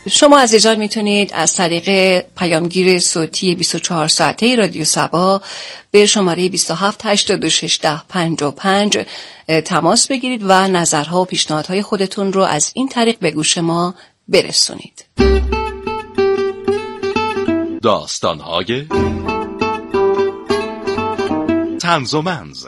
شما عزیزان میتونید از طریق پیامگیر صوتی 24 ساعته رادیو سبا به شماره 27826155 تماس بگیرید و نظرها و پیشنهادهای خودتون رو از این طریق به گوش ما برسونید. داستان‌های طنز و منز،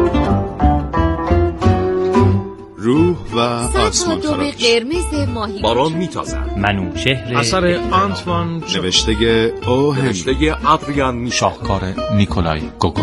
روح و آسمان دوم قرمز ماهی باران میتازد، منوچهر، اثر آنتوان، نوشته او هنری، نوشته ادریان، شاهکار نیکولای گوگل.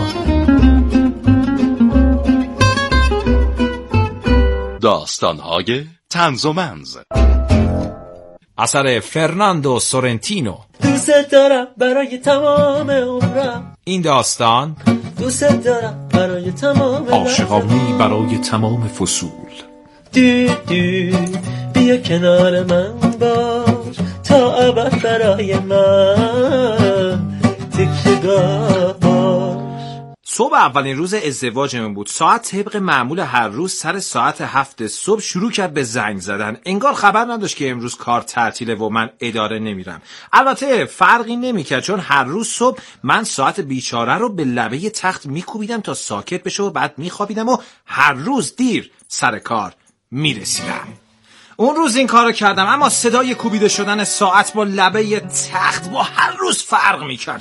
داستان‌های طنز و منز، اثر فرناندو سورنتینو. دوست دارم برای تمام عمرم، این داستان دوست دارم برای تمام عاشقانه‌ای برای تمام فصول. دو بیا کنار من باش تا ابد برای من تکیه‌گاه باش. صبح اولین روز ازدواجمون بود. ساعت طبق معمول هر روز سر ساعت 7 صبح شروع کرد به زنگ زدن. انگار خبر نداشت که امروز کار تعطیله و من اداره نمیرم. البته فرقی نمیکرد چون هر روز صبح من ساعت بیچاره رو به لبه تخت میکوبیدم تا ساکت بشه و بعد میخوابیدم و هر روز دیر سر کار میرسیدم. اون روز این کارو کردم، اما صدای کوبیده شدن ساعت با لبه تخت با هر روز فرق میکرد.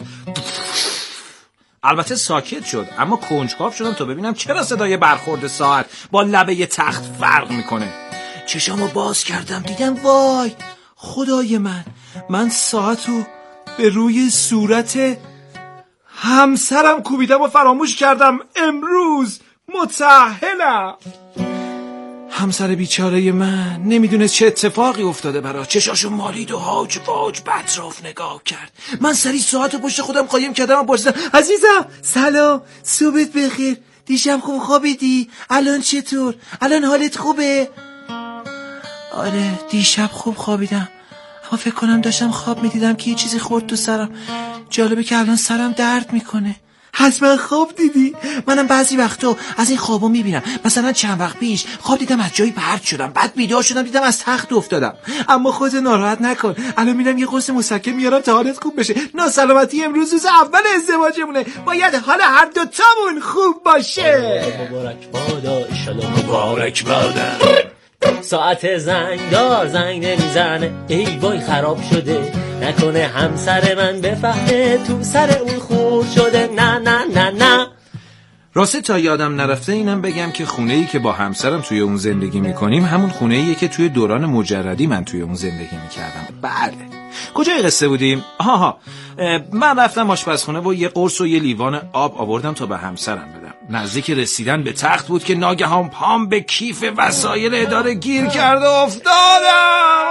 البته ساکت شد، اما کنجکاو شدم تا ببینم چرا صدای برخورد ساعت با لبه تخت فرق میکنه. چشامو باز کردم، دیدم وای خدای من ساعتو به روی صورت همسرم کوبیدم و فراموش کردم امروز متأهلم. همسر بیچاره من نمیدونست چه اتفاقی افتاده برا. چشاشو مالید و هاج باج به اطراف نگاه کرد. من سری ساعت پشت خودم قایم کردم و پرسیدم عزیزم سلام، صبحت بخیر، دیشب خوب خوابیدی؟ الان چطور؟ الان حالت خوبه؟ آره دیشب خوب خوابیدم، اما فکر کنم داشتم خواب میدیدم که یه چیزی خورد تو سرم. جالبه که الان سرم درد میکنه. حتما خواب دیدی؟ منم بعضی وقتا از این خوابو میبینم. مثلا چند وقت پیش خواب دیدم از جایی پرت شدم، بعد بیدار شدم دیدم از تخت افتادم. اما خودت ناراحت نکن، الان میرم یه قرص مسکن میارم تا حالت خوب بشه. ناسلامتی امروز روز اول ازدواجمونه، باید حال هر دوتامون خوب باشه. مبارک بادا ایشالا مبارک بادا. ساعت زنگدار زنگ نمیزنه، ای وای خراب شده، نکنه همسر من بفهمه تو سر اون خورد شده. نه نه نه نه. راسته تا یادم نرفته اینم بگم که خونه‌ای که با همسرم توی اون زندگی میکنیم همون خونه‌ایه که توی دوران مجردی من توی اون زندگی میکردم. بله. کجای قصه بودیم؟ من رفتم آشپزخونه و یه قرص و یه لیوان آب آوردم تا به همسرم بدم. نزدیک رسیدن به تخت بود که ناگهان پام به کیف وسایل اداره گیر کرد و افتادم.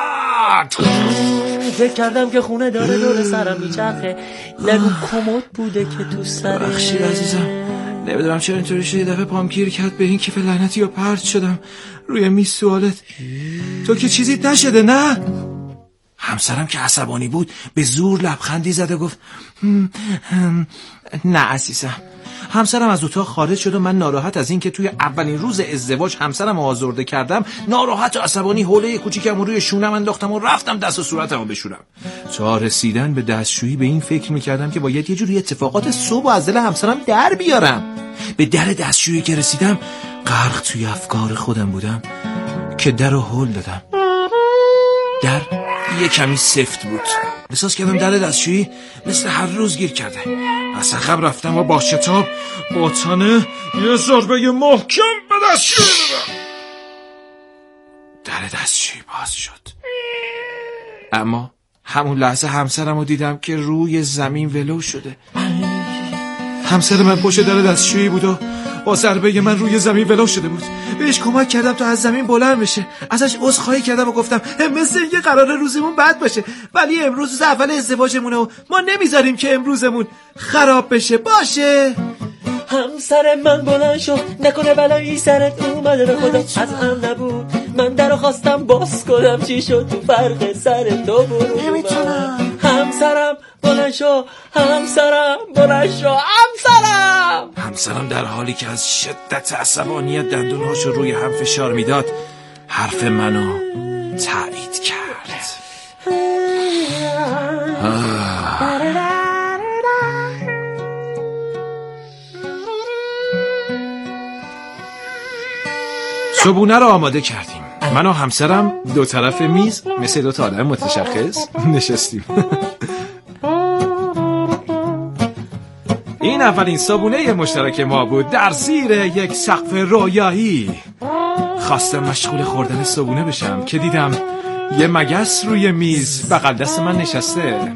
فکر کردم که خونه داره دور سرم میچرخه، نگو کمد بوده که تو سرم. بخشید عزیزم، نمیدونم چرا اینطوری شد، یه دفعه پام گیر کرد به این کیف لعنتی و پرت شدم روی میز. سوالت تو که چیزی نشده نه؟ همسرم که عصبانی بود به زور لبخندی زد و گفت نه عزیزم. همسرم از اتاق خارج شد و من ناراحت از این که توی اولین روز ازدواج همسرم آزرده کردم، ناراحت و عصبانی حوله کوچیکم روی شونم انداختم و رفتم دست و صورتمو بشورم. تا رسیدن به دستشویی به این فکر میکردم که باید یه جوری اتفاقات صبح از دل همسرم در بیارم. به در دستشویی که رسیدم غرق توی افکار خودم بودم که در رو هل دادم. در یه کمی سفت بود. احساس کردم در دستشویی مثل هر روز گیر کرده. از عقب رفتم و با شتاب با تنه یه ضربه محکم به دستشویی دادم. در دستشویی باز شد. اما همون لحظه همسرم رو دیدم که روی زمین ولو شده. همسر من پشت در دستشویی بود و با ضربه من روی زمین ولو شده بود. بهش کمک کردم تا از زمین بلند بشه. ازش عذرخواهی کردم و گفتم مثل اینکه قراره روزمون بد باشه، ولی امروز روز اول ازدواجمونه و ما نمیذاریم که امروزمون خراب بشه. باشه؟ همسر من بلند شد، نکنه بلایی سرت اومده، به خدا از هم نبود، من درو خواستم باز کنم، چی شد تو فرق سر تو برو. نمیتونم. همسرم بلند شو، همسرم بلند شو، همسرم در حالی که از شدت عصبانیت دندونهاشو روی هم فشار میداد حرف منو تایید کرد. صبحونه رو آماده کردیم. من و همسرم دو طرف میز مثل دو تا آدم متشخص نشستیم. این اولین صبحونه مشترک ما بود در زیر یک سقف رویایی. خواستم مشغول خوردن صبحونه بشم که دیدم یه مگس روی میز بغل دست من نشسته.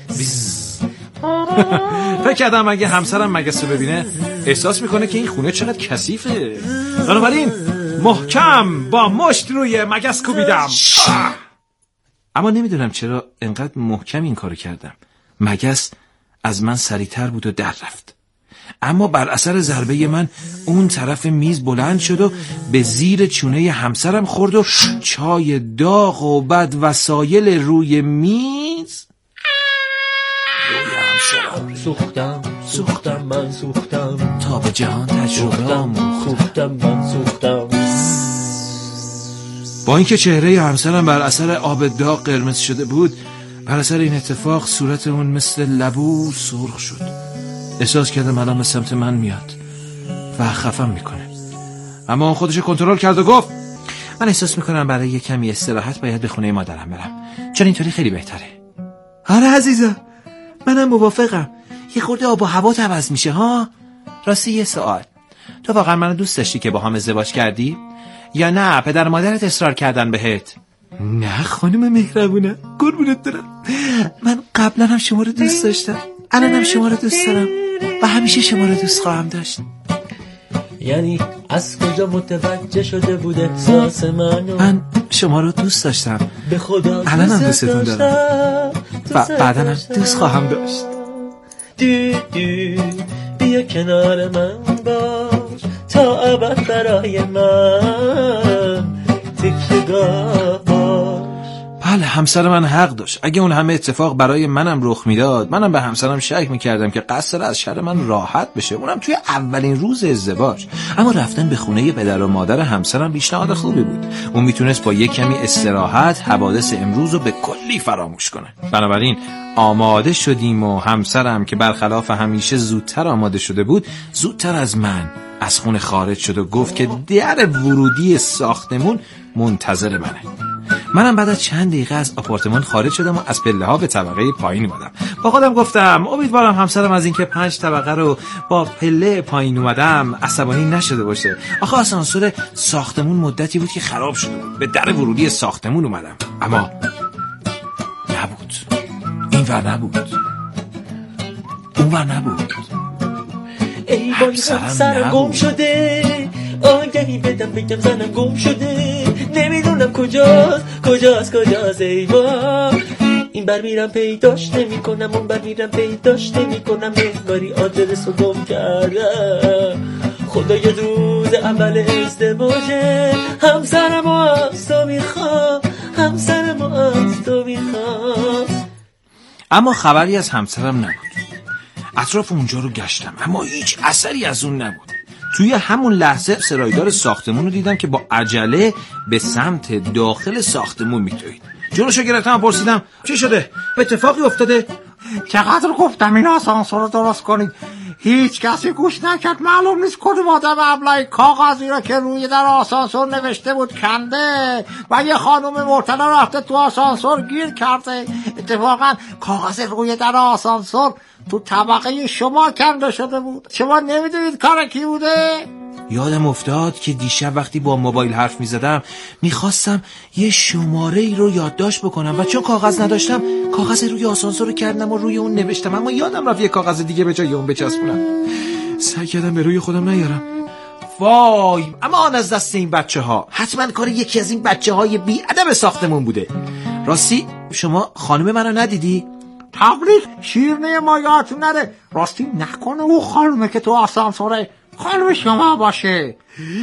فکر کردم اگه همسرم مگس رو ببینه احساس میکنه که این خونه چقدر کثیفه. بنابراین محکم با مشت روی مگس کوبیدم. اما نمیدونم چرا انقدر محکم این کارو کردم. مگس از من سریعتر بود و در رفت. اما بر اثر ضربه من اون طرف میز بلند شد و به زیر چونه همسرم خورد و چای داغ و بد وسایل روی میز سوختم من سوختم تا به جهان تجربه سوختم من سوختم. با اینکه چهره همسرم بر اثر آب داغ قرمز شده بود، بر اثر این اتفاق صورت اون مثل لبو سرخ شد. احساس کردم الان به سمت من میاد و خفم میکنه. اما اون خودش کنترل کرد و گفت من احساس میکنم برای یه کمی استراحت باید به خونه مادرم برم، چون اینطوری خیلی بهتره. آره عزیزم، منم موافقم. یه خورده آب و هوا عوض میشه ها. راستی یه سوال، تو واقعا منو دوست داشتی که با هم ازدواج کردی؟ یا نه پدر و مادرت اصرار کردن بهت؟ نه خانم مهربونه، قربونت برم. من قبلا هم شما رو دوست داشتم، الانم شما رو دوست دارم و همیشه شما رو دوست خواهم داشت. یعنی از کجا متوجه شده بود احساس منو؟ من شما رو دوست داشتم، به خدا الانم دوستتون دارم و بعداً هم دوست خواهم داشت. بیا کنار من باش تا ابد برای من تکیه‌گاه باش. بله همسر من حق داشت. اگه اون همه اتفاق برای منم رخ میداد، منم به همسرم شک میکردم که قصد از شر من راحت بشه، اونم توی اولین روز ازدواج. اما رفتن به خونه پدر و مادر همسرم پیشنهاد خوبی بود. اون میتونست با یک کمی استراحت حوادث امروز رو به کلی فراموش کنه. بنابراین آماده شدیم و همسرم که برخلاف همیشه زودتر آماده شده بود، زودتر از من از خونه خارج شد و گفت که در ورودی ساختمون منتظر منه. منم بعد از چند دقیقه از آپارتمان خارج شدم و از پله ها به طبقه پایین اومدم. با خودم گفتم امیدوارم همسرم از اینکه 5 طبقه رو با پله پایین اومدم عصبانی نشده باشه. آخه آسانسور ساختمون مدتی بود که خراب شده بود. به در ورودی ساختمون اومدم اما نبود. اینور نبود، اونور نبود. ای وای همسرم گم شده، آگهی بدم بگم زنم گم شده، نمیدونم کجاست ای وای. این بر میرم پیداش نمی‌کنم، اون بر میرم پیداش نمی‌کنم، انگاری آدرس رو گم کردم. خدای روز اول ازدواجه، همسرم از تو میخوام، همسرم از تو میخوام. اما خبری از همسرم نبود. اطراف اونجا رو گشتم اما هیچ اثری از اون نبود. توی همون لحظه سرایدار ساختمون رو دیدم که با عجله به سمت داخل ساختمون میدوید. جلوشو گرفتم و پرسیدم چی شده؟ اتفاقی افتاده؟ چقدر گفتم این آسانسور رو درست کنید، هیچ کسی گوش نکرد. معلوم نیست کدوم آدم ابله کاغذی را که روی در آسانسور نوشته بود کنده و یه خانم مرتضی رفته تو آسانسور گیر کرده. اتفاقا کاغذ روی در آسانسور تو طبقه شما کنده شده بود. شما نمیدونید کار کی بوده؟ یادم افتاد که دیشب وقتی با موبایل حرف میزدم میخواستم یه شماره ای رو یادداشت بکنم و چون کاغذ نداشتم کاغذ روی آسانسور رو کردم و روی اون نوشتم، اما یادم رفت یه کاغذ دیگه به جای اون بچسبونم. سعی کردم به روی خودم نیارم. وای، اما آن از دست این بچه ها. حتما کار یکی از این بچه های بی ادب ساختمون بوده. راستی شما خانم منو ندیدی؟ تبریک، شیرنه ما یادتون نره. راستی نکنه او خانمه که تو آسانسوره خانم شما باشه.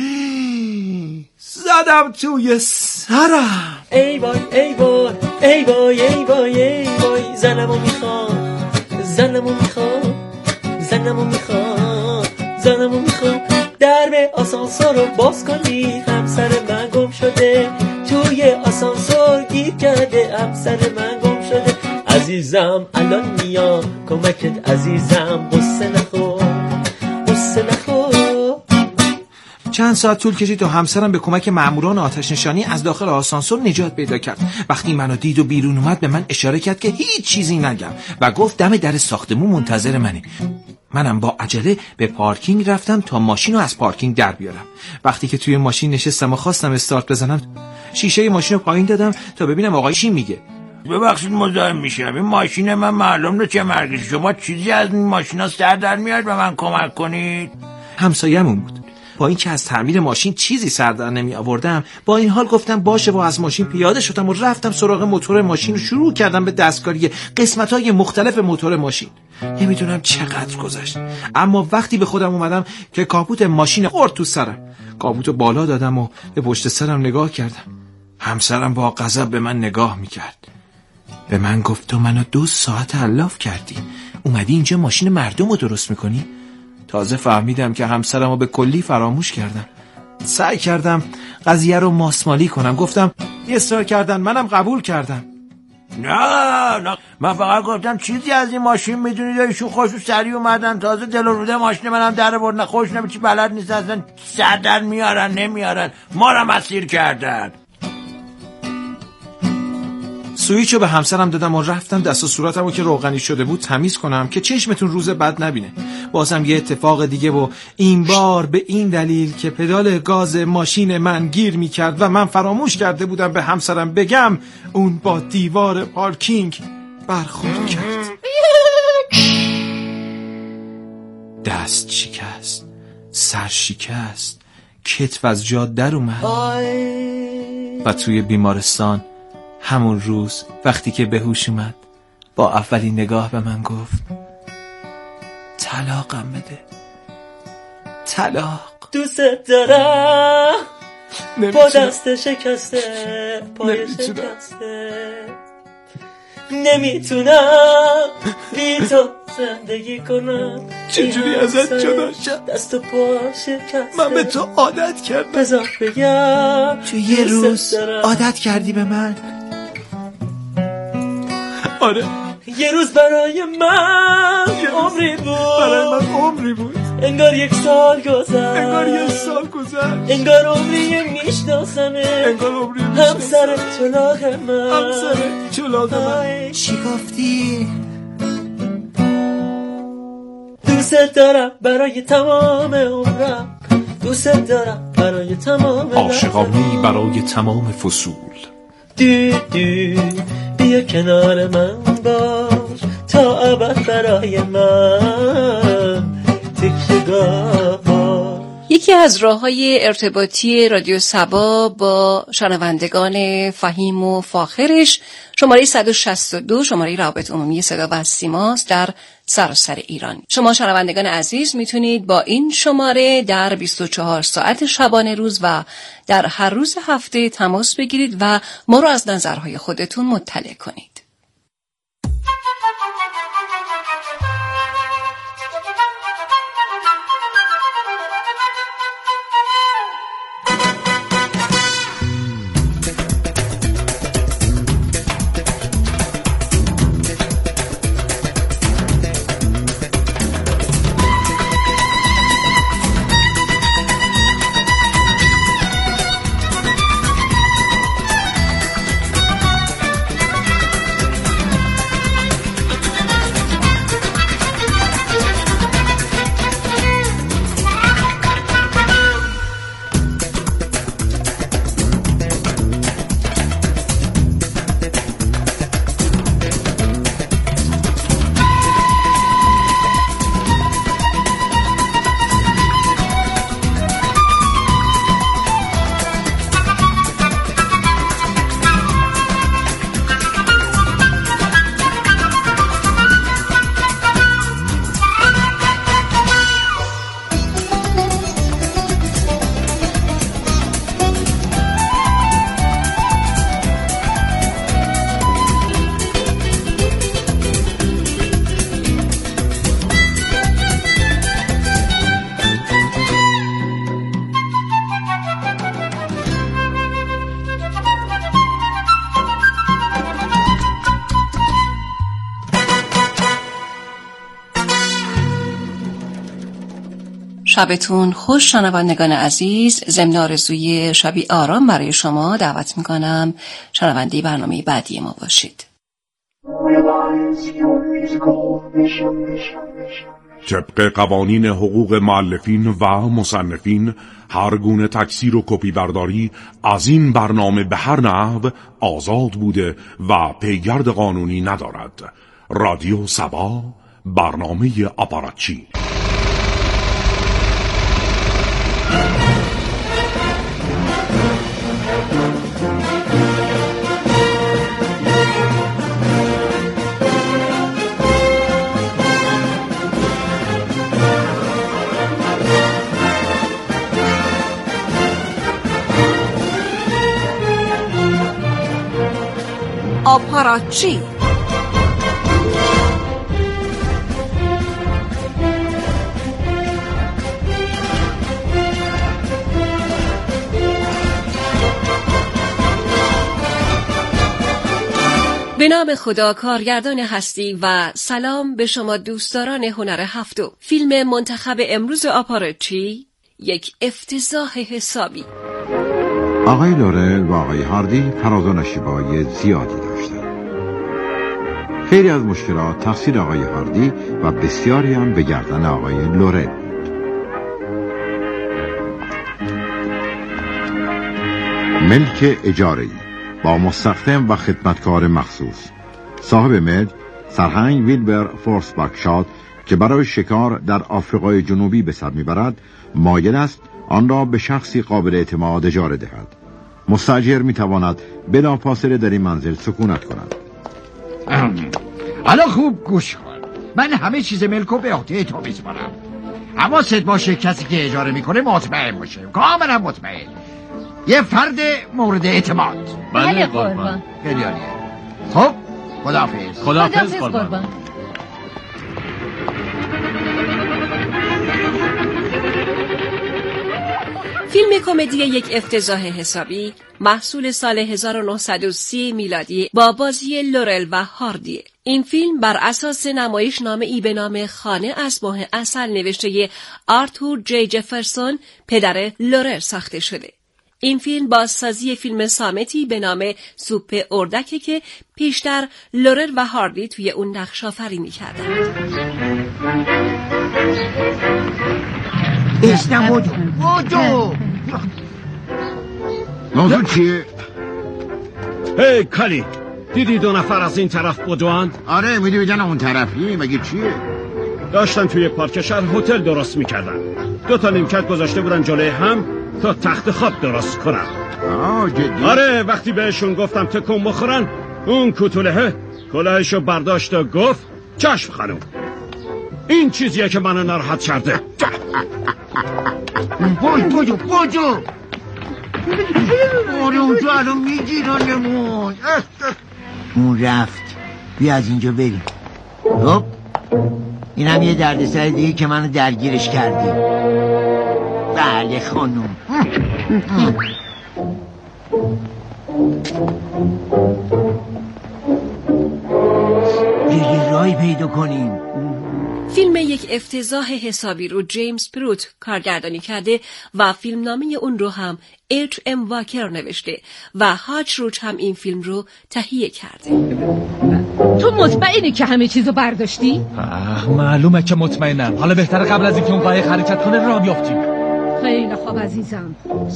زدم توی سرم. ای وای ای وای ای وای ای وای ای وای، زنمو میخوام، زنمو میخوام، زنمو میخوام، زنمو میخوام. درب آسانسور رو باز کنی، همسر من گم شده، توی آسانسور گیر کرده، همسر من گم شده. عزیزم الان میام کمکت، عزیزم قصه نخور، قصه نخور. چند ساعت طول کشید تا همسرم به کمک ماموران آتش نشانی از داخل آسانسور نجات پیدا کرد. وقتی منو دید و بیرون اومد به من اشاره کرد که هیچ چیزی نگم و گفت دم در ساختمون منتظر منه. منم با عجله به پارکینگ رفتم تا ماشین رو از پارکینگ در بیارم. وقتی که توی ماشین نشستم و خواستم استارت بزنم، شیشه ماشین رو پایین دادم تا ببینم آقای چی میگه. ببخشید مزاحم میشم، این ماشین من معلوم نه چه مرگش، شما چیزی از این ماشینا سر در میاد به من کمک کنید؟ همسایه‌مون بود. با اینکه از تعمیر ماشین چیزی سر در نمی آوردم، با این حال گفتم باشه و از ماشین پیاده شدم و رفتم سراغ موتور ماشین و شروع کردم به دستکاری قسمت‌های مختلف موتور ماشین. نمیدونم چقدر گذشت، اما وقتی به خودم اومدم که کاپوت ماشین خورد تو سرم. کاپوتو بالا دادم و به پشت سرم نگاه کردم. همسرم با غضب به من نگاه میکرد. به من گفت تو منو 2 ساعت علاف کردی، اومدی اینجا ماشین مردم رو درست میکنی؟ تازه فهمیدم که همسرم رو به کلی فراموش کردم. سعی کردم قضیه رو ماسمالی کنم. گفتم اصرار کردن، منم قبول کردم. نه من فقط گفتم چیزی از این ماشین میدونید، ایشون خوشو سری اومدن، تازه دل و روده ماشین منم در بردن، خوش نمیچی بلد نیست اصلا سر در میارن نمیارن، ما رو مسیر کردن. سویچو به همسرم دادم و رفتم دست و صورتمو که روغنی شده بود تمیز کنم که چشمتون روز بد نبینه. بازم یه اتفاق دیگه و این بار به این دلیل که پدال گاز ماشین من گیر میکرد و من فراموش کرده بودم به همسرم بگم، اون با دیوار پارکینگ برخورد کرد. دست شکست، سر شکست، کتف از جا در اومد و توی بیمارستان همون روز وقتی که به هوش اومد با اولین نگاه به من گفت طلاقم بده، طلاق. دوست دارم با دست شکسته، پای شکسته، نمیتونم بی تو زندگی کنم. چجوری ازت جدا شد؟ دست و پا شکسته، من به تو عادت کردم. بذار بگم تو یه روز عادت کردی به من. آره یه روز برای من عمری بود، برای من عمری بود. انگار 1 سال گذشت، انگار 1 سال گذشت، انگار عمری میشناسمه، انگار عمری همسر چلاق من، همسر چلاق من. چی گفتی؟ دوست دارم برای تمام عمرم، دوست دارم برای تمام عاشقانه‌ای برای تمام فصول. بیا کنار من باش تا ابد برای من تکیه‌گاه باش. یکی از راه‌های ارتباطی رادیو صبا با شنوندگان فهیم و فاخرش شماره 162 شماره روابط عمومی صدا و سیماست در سراسر ایران. شما شنوندگان عزیز میتونید با این شماره در 24 ساعت شبانه روز و در هر روز هفته تماس بگیرید و ما رو از نظرهای خودتون مطلع کنید. شبتون خوش شنوندگان عزیز. ضمن آرزوی شبی آرام برای شما دعوت میکنم شنونده برنامه بعدی ما باشید. طبق قوانین حقوق مؤلفین و مصنفین هر گونه تکثیر و کپی برداری از این برنامه به هر نحو آزاد بوده و پیگرد قانونی ندارد. رادیو سبا، برنامه آپاراتچی. آپاراتچی. به نام خدا، کارگردان هستی و سلام به شما دوستداران هنر هفتم. فیلم منتخب امروز آپاراتچی، یک افتضاح حسابی. آقای لورل و آقای هاردی فراز و نشیبای زیادی داشتند. خیلی از مشکلات تقصیر آقای هاردی و بسیاری هم به گردن آقای لورل بود. ملک اجاره‌ای با مستخدم و خدمتکار مخصوص. صاحب ملک سرهنگ ویلبر فورس باکشات که برای شکار در آفریقای جنوبی به سر میبرد، مایل است آن را به شخصی قابل اعتماد اجاره دهد. مستاجر میتواند بلافاصله در این منزل سکونت کند. حالا خوب گوش کن، من همه چیز ملکو به عهده تو میسپارم. حواست باشه کسی که اجاره میکنه مطمئن باشه، کاملا مطمئن، یه فرد مورد اعتماد. بله قربان. خیلی عالیه. خب خداحافظ. خداحافظ قربان. فیلم کمدی یک افتضاح حسابی محصول سال 1930 میلادی با بازی لورل و هاردی. این فیلم بر اساس نمایشنامه‌ای به نام خانه از ماه عسل نوشته آرتور جی جفرسون پدر لورل ساخته شده. این فیلم بازسازی فیلم صامتی به نام سوپ اردکه که پیشتر لورل و هاردی توی اون نقش آفرینی کردند. بودو موضوع چیه؟ هی کالی، دیدی دو نفر از این طرف بدوند؟ آره میدی بجن اون طرفی، مگه چیه؟ داشتن توی پارک شهر هتل درست میکردن. 2 نیمکت گذاشته بودن جلوی هم تا تخت خواب درست کنن. جدی؟ آره، وقتی بهشون گفتم تکون بخورن، اون کوتولهه کلاهشو برداشت و گفت چشم خانم. این چیزیه که منو ناراحت کرده. بودو آره اونجا الان میگیرانمون. اون رفت، بیا از اینجا بریم. خب این هم یه دردسر دیگه که منو درگیرش کردی. بله خانم. یه راهی پیدا کنیم. فیلم یک افتضاح حسابی رو جیمز پروت کارگردانی کرده و فیلمنامه اون رو هم اچ ام واکر نوشته و هاچ روچ هم این فیلم رو تهیه کرده. تو مطمئنی که همه چیزو برداشتی؟ معلومه که مطمئنم. حالا بهتره قبل از اینکه اون قایق حرکت کنه راه بیافتیم. خیلی خوب عزیزم.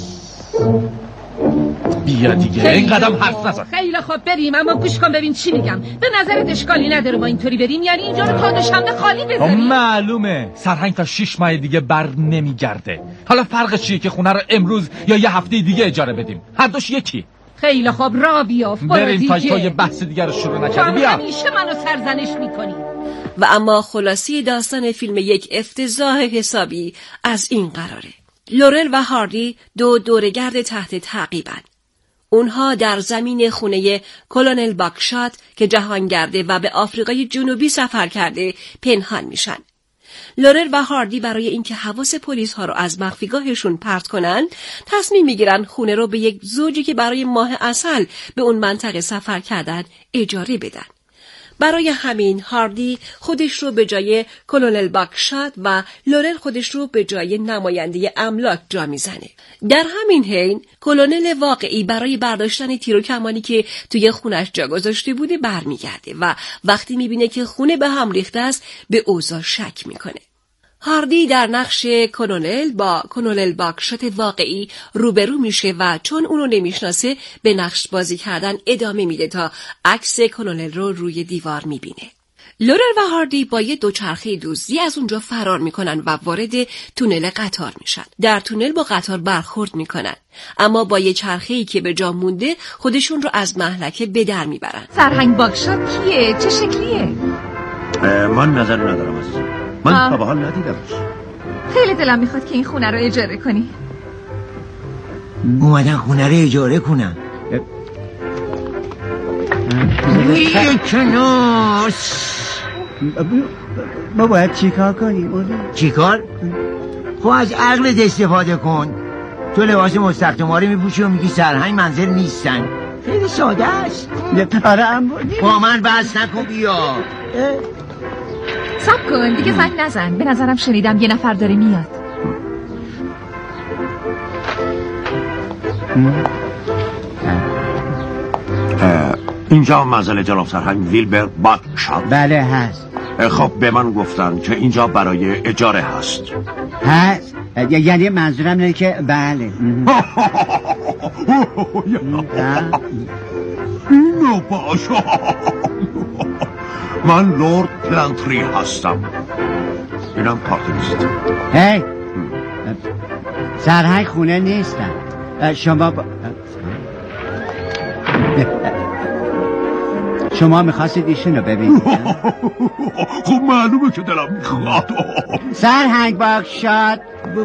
بیا دیگه این قدم حرف نزن. خیلی خوب بریم، اما گوش کن ببین چی میگم. به نظرت اشکالی نداره ما اینطوری بریم؟ یعنی اینجا رو تا دوشنبه خالی بذاریم؟ معلومه سرهنگ تا 6 ماه دیگه بر نمیگرده. حالا فرقش چیه که خونه رو امروز یا یه هفته دیگه اجاره بدیم؟ هر دوش یکی. خیلی خوب راه بیافت. بریم تا یه بحث دیگه رو شروع نکردی. بیا. همیشه منو سرزنش میکنی. و اما خلاصی داستان فیلم یک افتضاح حسابی از این قراره. لورل و هاردی دوره‌گرد تحت تعقیبن. اونها در زمین خونه کلونل باکشات که جهانگرده و به آفریقای جنوبی سفر کرده پنهان میشن. لورل و هاردی برای اینکه حواس پلیس ها رو از مخفیگاهشون پرت کنن تصمیم میگیرن خونه رو به یک زوجی که برای ماه عسل به اون منطقه سفر کردن اجاره بدن. برای همین هاردی خودش رو به جای کلونل باکشات و لورل خودش رو به جای نماینده املاک جا میزنه. در همین حین کلونل واقعی برای برداشتن تیر و کمانی که توی خونش جا گذاشته بوده برمیگرده و وقتی میبینه که خونه به هم ریخته است به اوضاع شک میکنه. هاردی در نقش کلونل با کلونل باکشات واقعی روبرو میشه و چون اونو نمیشناسه به نقش بازی کردن ادامه میده تا عکس کلونل رو روی دیوار میبینه. لورل و هاردی با یه دوچرخه دزدی از اونجا فرار میکنن و وارد تونل قطار میشن. در تونل با قطار برخورد میکنن اما با یه چرخه‌ای که به جا مونده خودشون رو از مهلکه به در میبرن. سرهنگ باکشات کیه؟ چه شکلیه؟ من نظر ندارم عزیزم. من تا به حال ندیدمش. خیلی دلم میخواد که این خونه رو اجاره کنی. اومدن خونه رو اجاره کنم. کناس ما باید چیکار کنیم؟ چیکار؟ خب از عقلت استفاده کن. تو لباس مستخدم‌ها رو میپوشی و میگی سرهنگ منزل نیستن. خیلی ساده است. آره اما با من بحث نکن بیا. صبر کن دیگه زنگ نزن. به نظرم شنیدم یه نفر داره میاد. اینجا منزل جناب سرهنگ ویلبر باکشات؟ بله هست. خب به من گفتن که اینجا برای اجاره هست. هست؟ یعنی منظورم اینه که بله. اینو باشا. من لورد پلانتری هستم. اینم کارت نیست. هی سرهنگ خونه نیستم. شما میخواستید ایشون رو ببینید. خب معلومه که دلم میخواد. سرهنگ باکشات.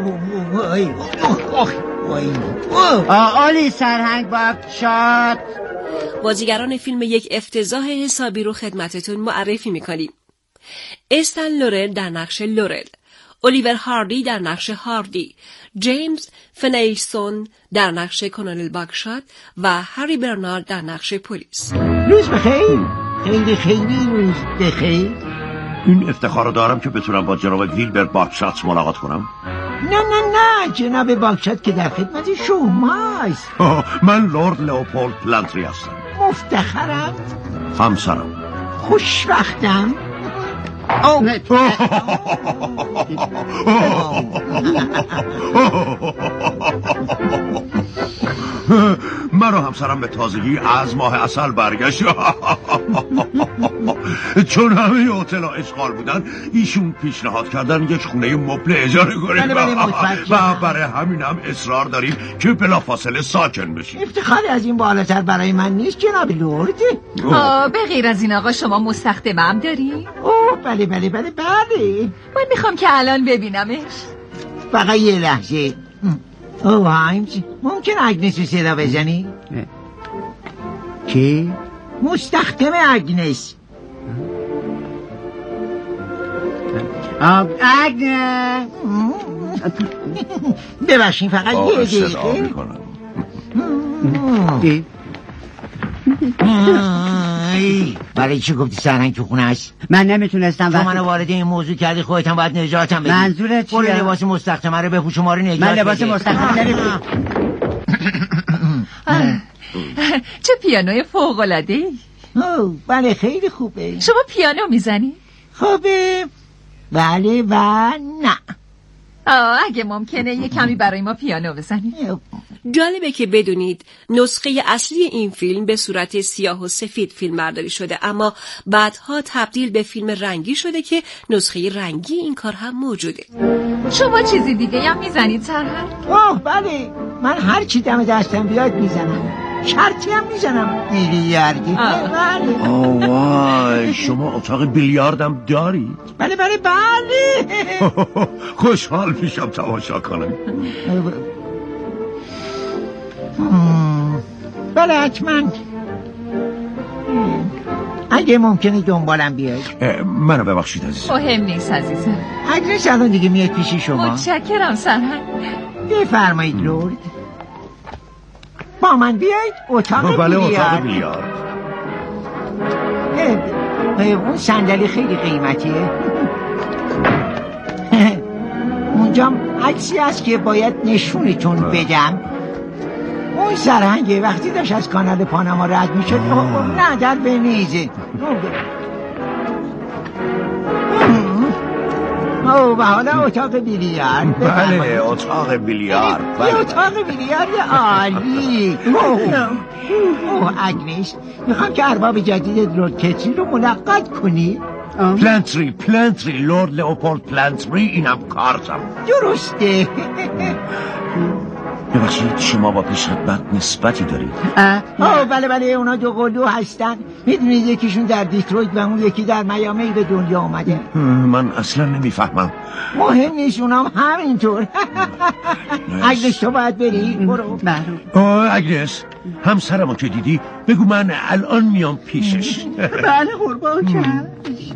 آلی سرهنگ باکشات. بازیگران فیلم یک افتضاح حسابی رو خدمتتون معرفی میکنیم. استن لورل در نقش لورل، الیور هاردی در نقش هاردی، جیمز فنیلسون در نقش کلونل باکشات و هری برنارد در نقش پلیس. روز بخیر. خیلی خیلی روز بخیر. این افتخار رو دارم که بتونم با جناب ویلبر باکشات ملاقات کنم. نه جناب باکشات که در خدمت شماست. من لورد لئوپولد پلانتری هستم. مفتخرم. همسرم. خوشبختم. من و همسرم به تازگی از ماه عسل برگشت. چون همه هتل‌ها اشغال بودن ایشون پیشنهاد کردن یک خونه مبل اجاره کنیم و برای همینم اصرار داریم که بلافاصله ساکن بشیم. افتخاری از این بالاتر برای من نیست جناب لورد. به غیر از این آقا شما مستخدمم داری؟ بله من میخوام که الان ببینمش. فقط یه لحظه. هایمز ممکن اگنس رو صدا بزنی؟ کی؟ مستخدم اگنس. اگنس ببخشین فقط یه دقیقه. برای چی گفتی سرهنگ تو خونه است؟ من نمیتونستم. تو منو وارد این موضوع کردی خودت هم باید نجاتم بدی. منظورت چیه؟ برو لباس مستخدمه رو بپوش و ما رو نجات بده. من لباس مستخدمه نمیپوشم. چه پیانوی فوق‌العاده‌ای. بله خیلی خوبه. شما پیانو میزنی؟ خوبه. بله و نه. اگه ممکنه یه کمی برای ما پیانو بزنی. جالبه که بدونید نسخه اصلی این فیلم به صورت سیاه و سفید فیلم برداری شده اما بعدها تبدیل به فیلم رنگی شده که نسخه رنگی این کار هم موجوده. شما چیزی دیگه هم میزنید سرهنگ؟ بله من هر چی دم دستم بیاد میزنم. شرطی هم میزنم. بیلیاردی. وای شما اتاق بیلیاردم دارید؟ بله خوشحال میشم تماشا کنم. بله حتما. اگه ممکنه دنبالم بیاید. منو ببخشید عزیزم. مهم نیست عزیزم. اگرش الان دیگه میاد پیش شما. متشکرم سرهنگ. بفرمایید لورد. با من بیایید اتاق بیلیارد. بله اتاق بیلیارد. اون صندلی خیلی قیمتیه. اونجا عکسی هست که باید نشونتون بدم. اون سرهنگه وقتی داشت از کانال پاناما رد میشد. نه در ونیزه. و حالا اتاق بیلیارد. بله اتاق بیلیارد. اتاق بیلیارد عالی. اگنیس میخوام که ارباب جدید لورد کتری رو ملاقات کنی. پلنتری لورد لئوپولد پلنتری، اینم کارتم. درسته. ببخشید شما با پیش خدمت نسبتی دارید؟ بله اونا دو قلو هستن. میدونید یکیشون در دیترویت و اون یکی در میامی به دنیا آمده. من اصلا نمیفهمم. مهم نیست، اونام همینطور. اگنس تو باید بری. برو. اگنس همسرمو که دیدی بگو من الان میام پیشش. بله قربان کرد.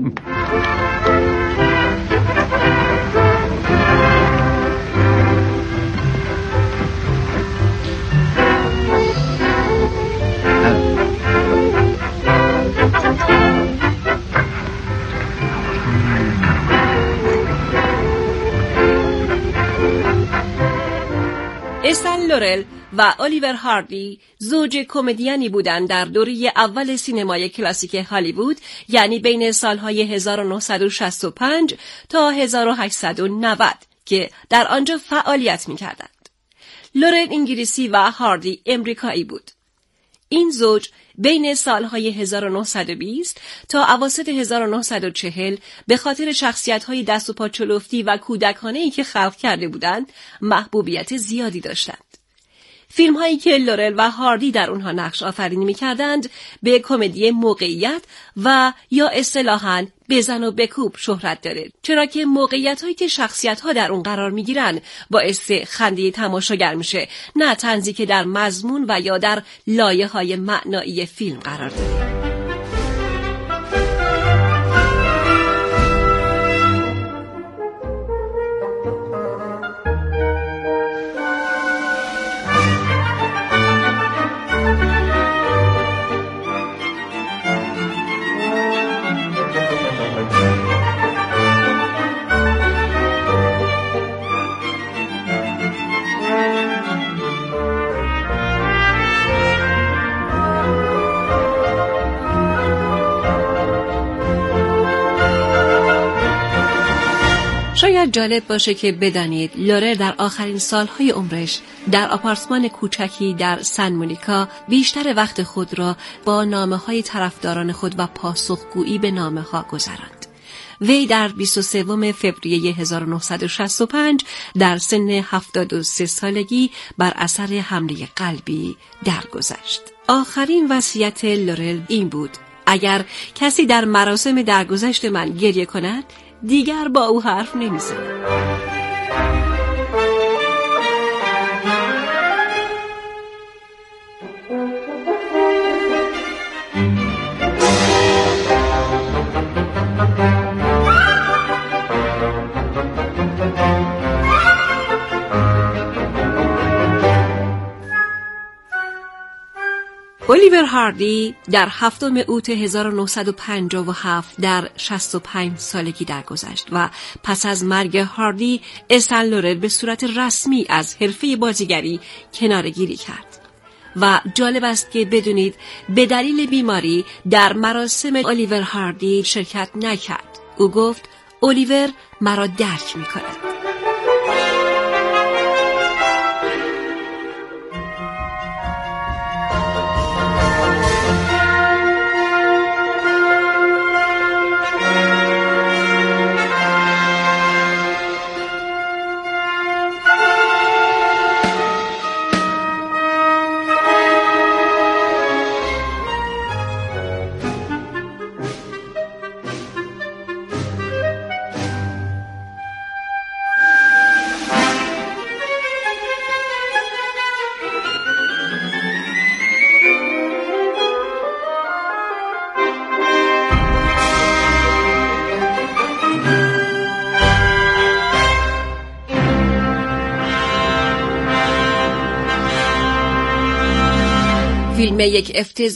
استن لورل و الیور هاردی زوج کمدیانی بودند در دوره اول سینمای کلاسیک هالیوود، یعنی بین سالهای 1965 تا 1890 که در آنجا فعالیت می‌کردند. لورل انگلیسی و هاردی امریکایی بود. این زوج بین سالهای 1920 تا اواسط 1940 به خاطر شخصیت‌های دست و پا چلفتی و کودکانه‌ای که خلق کرده بودند محبوبیت زیادی داشتند. فیلم‌هایی که لورل و هاردی در اونها نقش آفرینی می‌کردند به کمدی موقعیت و یا اصطلاحاً بزن و بکوب شهرت داره، چرا که موقعیت‌هایی که شخصیت‌ها در اون قرار می‌گیرن باعث خنده تماشاگر میشه، نه طنزی که در مضمون و یا در لایه‌های معنایی فیلم قرار داره. شاید جالب باشه که بدانید لورل در آخرین سالهای عمرش در آپارتمان کوچکی در سن مونیکا بیشتر وقت خود را با نامه‌های طرفداران خود و پاسخگویی به نامه‌ها گذراند. وی در 23 فوریه 1965 در سن 73 سالگی بر اثر حمله قلبی درگذشت. آخرین وصیت لورل این بود: اگر کسی در مراسم درگذشت من گریه کند دیگر با او حرف نمیزنم. الیور هاردی در 7 اوت 1957 در 65 سالگی درگذشت و پس از مرگ هاردی استن لورل به صورت رسمی از حرفه بازیگری کناره‌گیری کرد. و جالب است که بدونید به دلیل بیماری در مراسم الیور هاردی شرکت نکرد. او گفت الیور مرا درک می‌کند. فیلم یک افتضاح